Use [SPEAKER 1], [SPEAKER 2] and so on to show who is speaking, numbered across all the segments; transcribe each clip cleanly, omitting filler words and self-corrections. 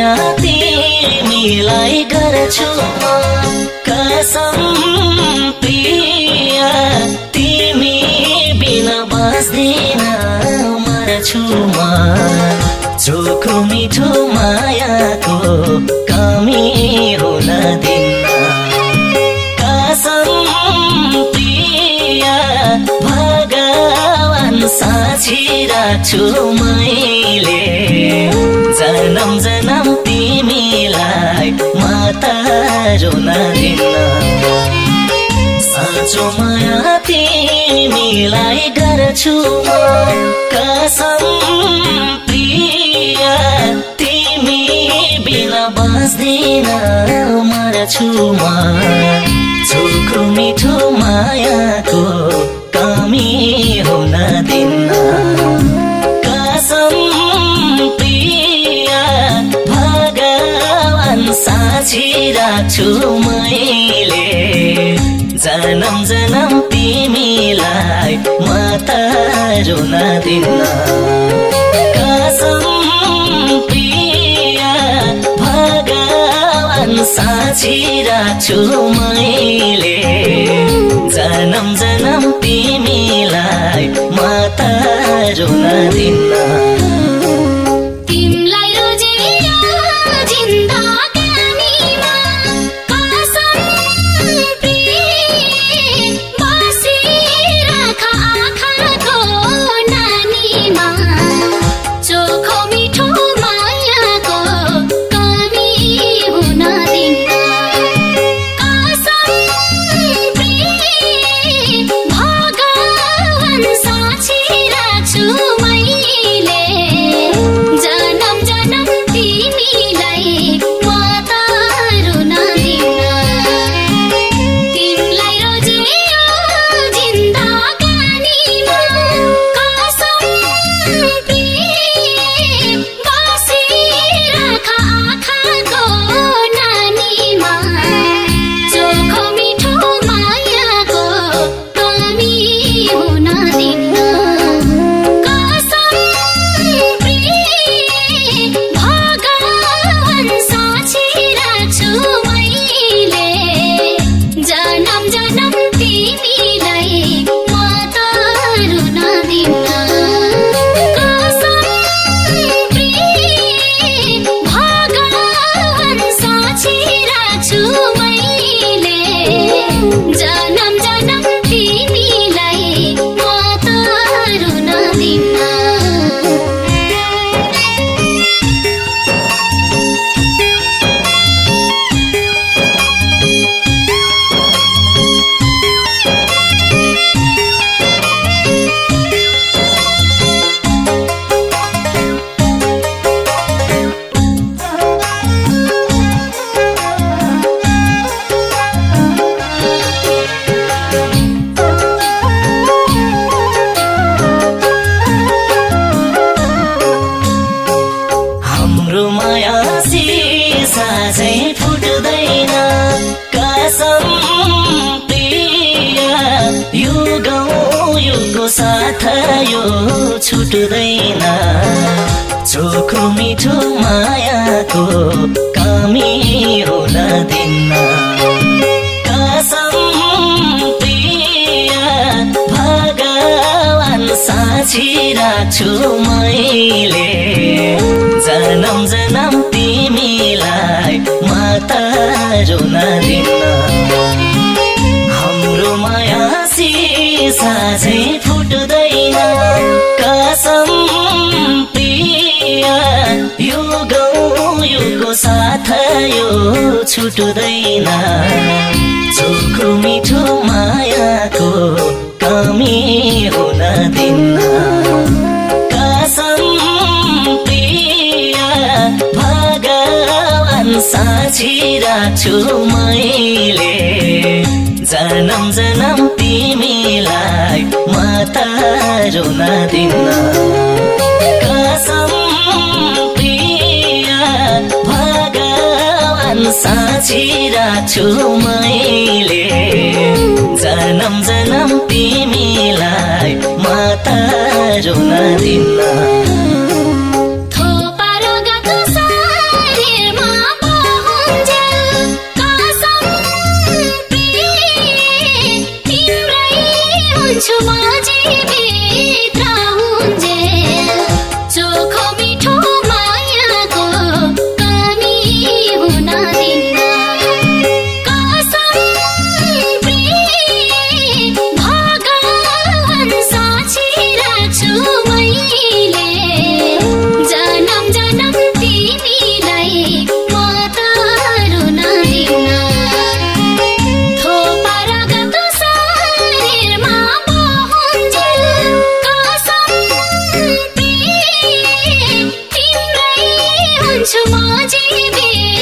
[SPEAKER 1] माया तिमीलाई गर्छु कसम प्रिय तिमी बिना बाँच्दिन मर्छु म चोखो मिठो मायाको कमी हुन दिन्न कसम प्रिय भगवान साक्षी राख्छु मैले जन्म जन्म तिमीलाई म त रुन दिन्न साँचो माया तिमीलाई गर्छु म कसम प्रिय तिमी बिना बाँच्दिन मर्छु म चोखो मिठो मायाको कमी हुन दिन्न कसम प्रिय भगवान साक्षी राख्छु मैले जन्म जन्म तिमीलाई म त रुन दिन्न कसम प्रिय भगवान साक्षी राख्छु मैले जन्म जन्म तिमीलाई म त रुन दिन्न छुट्दैन चोखो मिठो मायाको कमी हुन दिन्न कसम प्रिय भगवान साक्षी राख्छु मैले जन्म जन्म तिमीलाई म त रुन दिन्न हाम्रो माया सिसा चाहिँ फुट्दैन कसम प्रिय यो गाउँको साथ यो छुट्दैन चोखो मिठो मायाको कमी हुन दिन्न कसम प्रिय भगवान साक्षी राख्छु मैले जन्म जन्म तिमीलाई म त रुन दिन्न कसम प्रिय भगवान साक्षी राख्छु मैले जन्म जन्म तिमीलाई म त रुन दिन्न
[SPEAKER 2] थोपा रगत सारे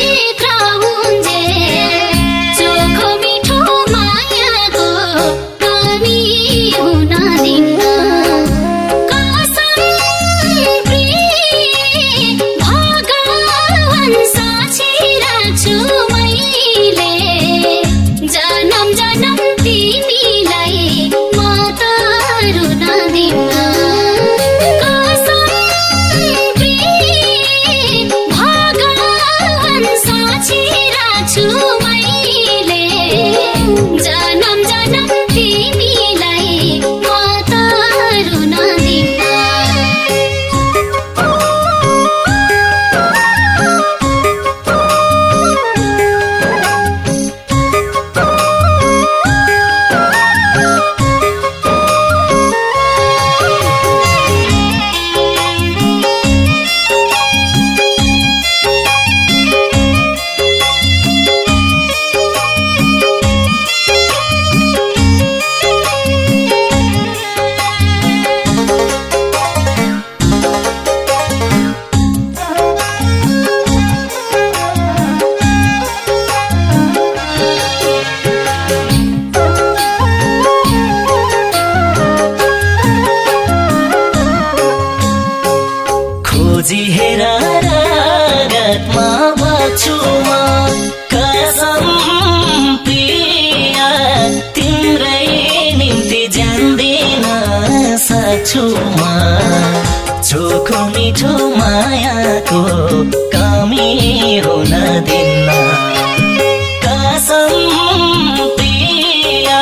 [SPEAKER 1] खोजिहेर रागतमा बग्छु म कसम प्रिया तिम्रै निम्ति ज्यान दिन सक्छु म चोखो मिठो मायाको कमी हुन दिन्न कसम प्रिया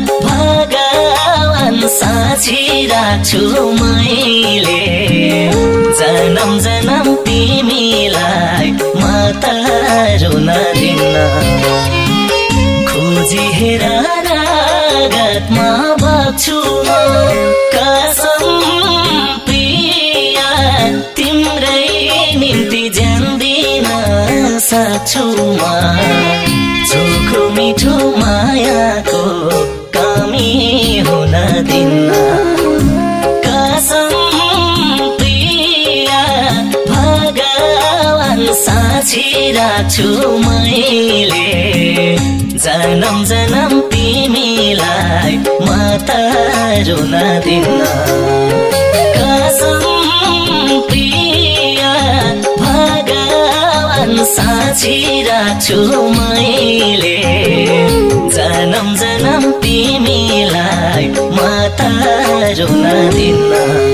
[SPEAKER 1] भगवान साक्षी राख्छु मैले जन्म जन्म तिमीलाई म त रुन दिन्न खोजिहेर रागतमा बग्छु म कसम प्रिया तिम्रै निम्ति ज्यान दिन सक्छु म चोखो मिठो मायाको कमी हुन दिन्न कसम साक्षी राख्छु मैले जन्म जन्म तिमीलाई म त रुन दिन्न कसम प्रिया भगवान साक्षी राख्छु मैले जन्म जन्म तिमीलाई म त रुन दिन्न